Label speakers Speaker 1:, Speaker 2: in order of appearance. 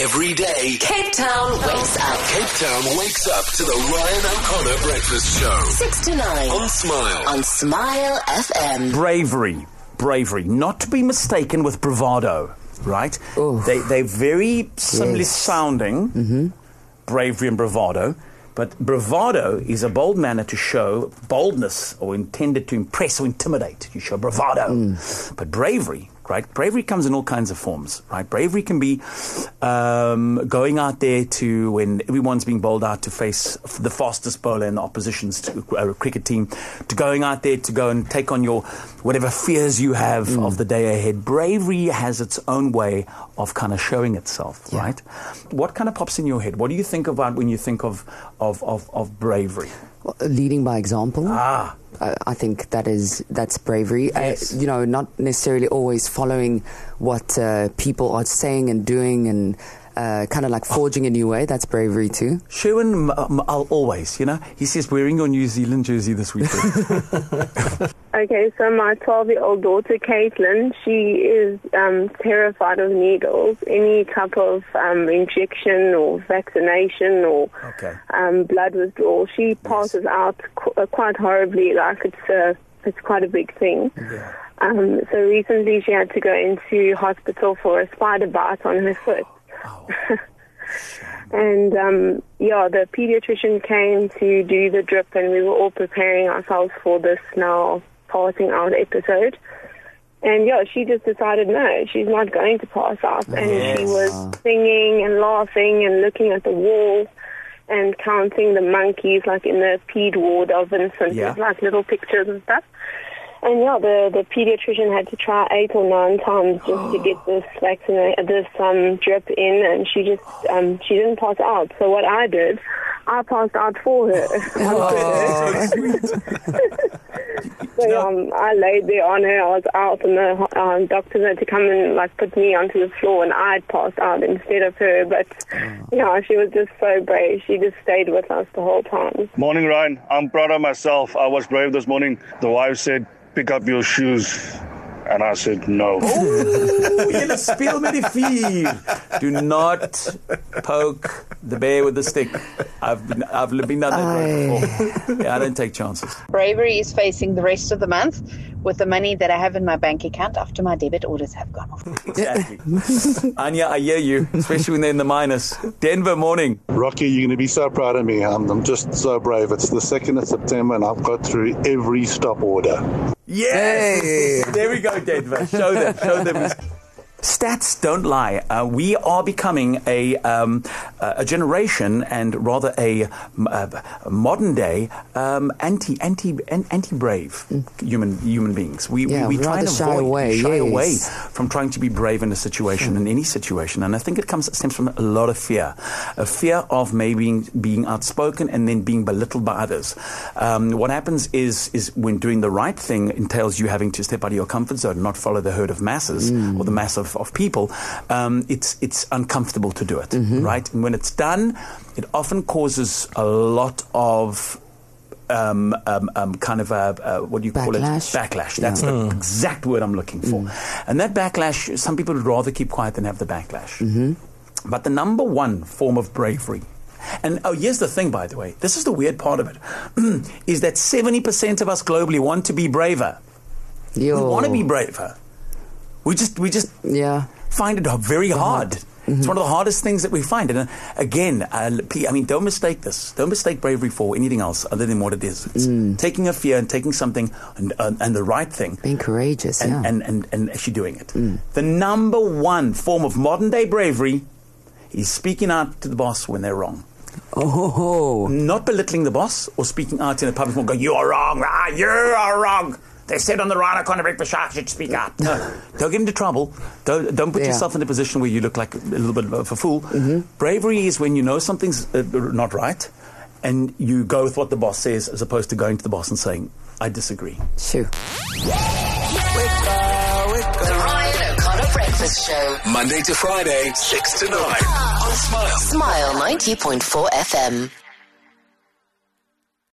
Speaker 1: Every day,
Speaker 2: Cape Town wakes up.
Speaker 1: Cape Town wakes up to the Ryan O'Connor Breakfast Show.
Speaker 2: 6 to 9.
Speaker 1: On Smile.
Speaker 2: On Smile FM.
Speaker 3: Bravery. Not to be mistaken with bravado, right? They're very similarly sounding, bravery and bravado. But bravado is a bold manner to show boldness or intended to impress or intimidate. You show bravado. But bravery, right? Bravery comes in all kinds of forms, right? Bravery can be going out there to, when everyone's being bowled out to face the fastest bowler in the opposition's cricket team, to going out there to go and take on your whatever fears you have of the day ahead. Bravery has its own way of kind of showing itself, right? What kind of pops in your head? What do you think about when you think of bravery?
Speaker 4: Well, leading by example. I think that's bravery.
Speaker 3: Yes.
Speaker 4: Not necessarily always following what people are saying and doing and kind of like forging a new way. That's bravery too.
Speaker 3: Sherwin, always, he says wearing your New Zealand jersey this weekend.
Speaker 5: Okay, so my 12-year-old daughter, Caitlin, she is terrified of needles. Any type of injection or vaccination or blood withdrawal, she passes out quite horribly, like it's quite a big thing.
Speaker 3: Yeah.
Speaker 5: So recently she had to go into hospital for a spider bite on her foot.
Speaker 3: Oh.
Speaker 5: And, the pediatrician came to do the drip, and we were all preparing ourselves for this now passing out episode. And, she just decided, no, she's not going to pass out. And she was singing and laughing and looking at the wall and counting the monkeys, like in the ped ward of Vincent, with like little pictures and stuff. And the pediatrician had to try 8 or 9 times just to get this drip in, and she didn't pass out. So what I did, I passed out for her. So I laid there on her. I was out, and the doctors had to come and put me onto the floor, and I'd passed out instead of her. But she was just so brave. She just stayed with us the whole time.
Speaker 6: Morning, Ryan. I'm proud of myself. I was brave this morning. The wife said, "Pick up your shoes." And I said, no.
Speaker 3: Speel met die vuur. Do not poke the bear with the stick. I've been done that before. I don't take chances.
Speaker 7: Bravery is facing the rest of the month with the money that I have in my bank account after my debit orders have gone off.
Speaker 3: Exactly. Anya, I hear you, especially when they're in the minus. Denver, morning.
Speaker 8: Rocky, you're going to be so proud of me. I'm just so brave. It's the 2nd of September and I've got through every stop order.
Speaker 3: Yes! Hey. There we go, Denver. Show them. Stats don't lie. We are becoming a generation, and rather a modern day anti-brave human beings. We try and shy away from trying to be brave in a situation, in any situation. And I think it stems from a lot of fear, a fear of maybe being outspoken and then being belittled by others. What happens is when doing the right thing entails you having to step out of your comfort zone and not follow the herd of masses or the mass of people, it's uncomfortable to do it, right? And when it's done, it often causes a lot of what do you call it? Backlash. That's the exact word I'm looking for. And that backlash, some people would rather keep quiet than have the backlash. But the number one form of bravery, and here's the thing, by the way, this is the weird part of it, is that 70% of us globally want to be braver. We want to be braver. We just find it very hard. It's one of the hardest things that we find. And again, don't mistake this. Don't mistake bravery for anything else other than what it is. It's taking a fear and taking something and the right thing.
Speaker 4: Being courageous,
Speaker 3: and actually doing it. The number one form of modern day bravery is speaking out to the boss when they're wrong. Not belittling the boss or speaking out in a public forum, going, "You are wrong. You are wrong. They said on the Ryan O'Connor Breakfast Show I should speak up." No, don't get into trouble. Don't put yourself in a position where you look like a little bit of a fool. Bravery is when you know something's not right and you go with what the boss says as opposed to going to the boss and saying, "I disagree."
Speaker 4: Sure.
Speaker 2: The Ryan O'Connor Breakfast Show.
Speaker 1: Monday to Friday, 6 to 9. On Smile.
Speaker 2: Smile 90.4 FM.